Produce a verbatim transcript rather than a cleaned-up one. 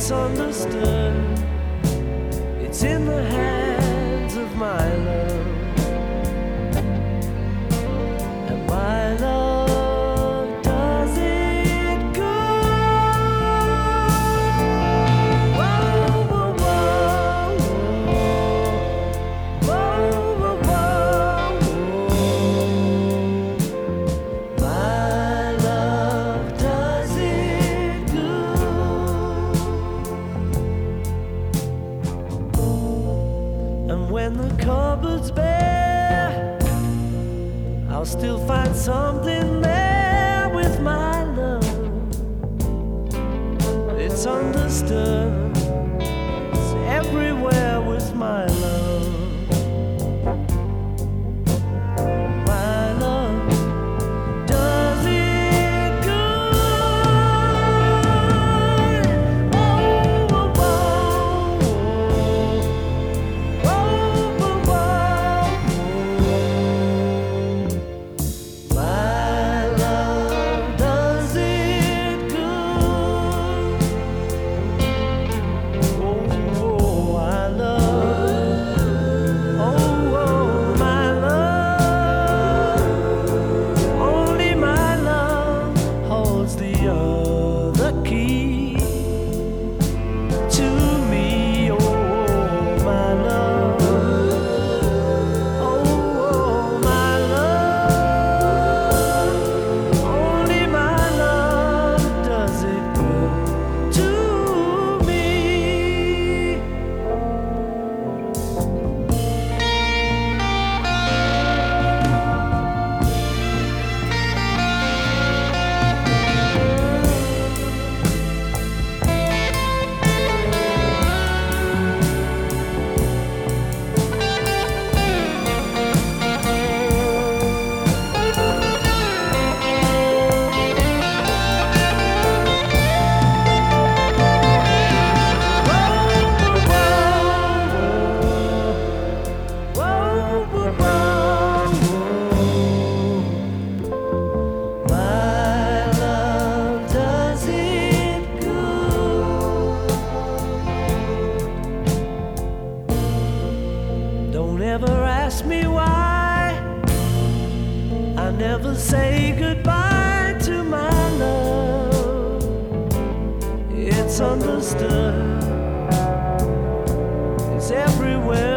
It's understood. It's in the hands of my love. And my love does it good. Whoa, whoa, whoa, whoa, whoa, whoa, whoa. My love does it good. And when the cupboard's bare, I'll still find something there with my love. It's understood. It's everywhere with my love. My love does it good. Whoa, whoa, whoa. Whoa, whoa, whoa. My love does it good. Oh, oh, I love. Oh, oh, my love. Only my love holds the other key to me. Oh, my love. Oh, oh, my love. Only my love does it good to me. My love does it good. Don't ever ask me why. I never say goodbye to my love. It's understood. It's everywhere